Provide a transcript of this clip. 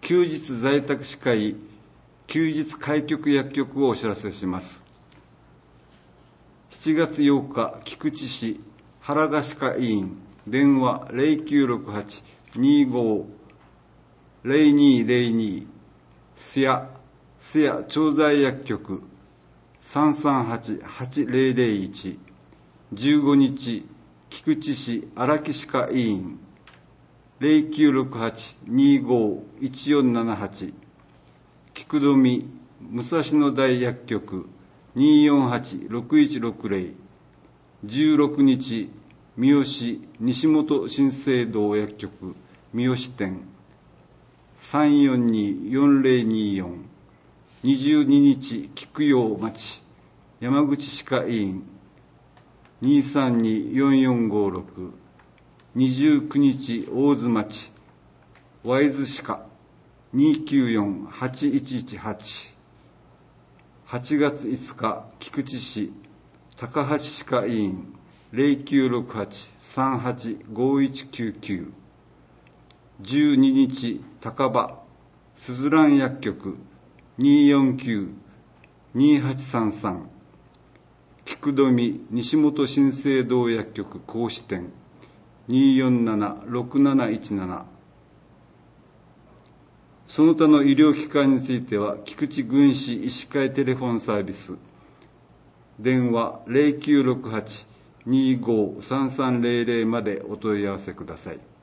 休日在宅歯科医休日開局薬局をお知らせします。7月8日、菊池市原賀歯科医院、電話0968-25-0202、須谷調剤薬局338-8001、15日、菊池市荒木歯科医院0968-25-1478、菊富武蔵野台薬局248-6160、16日、三好西本新生堂薬局三好店342-4024、22日、菊陽町山口歯科医院232-4456、29日、大津町会津歯科294-8118、8月5日、菊池市高橋歯科医院0968-385199、12日、高場すずらん薬局249-2833、菊富西本新生堂薬局講師店247-6717。その他の医療機関については、菊池郡市医師会テレフォンサービス、電話0968-25-3300までお問い合わせください。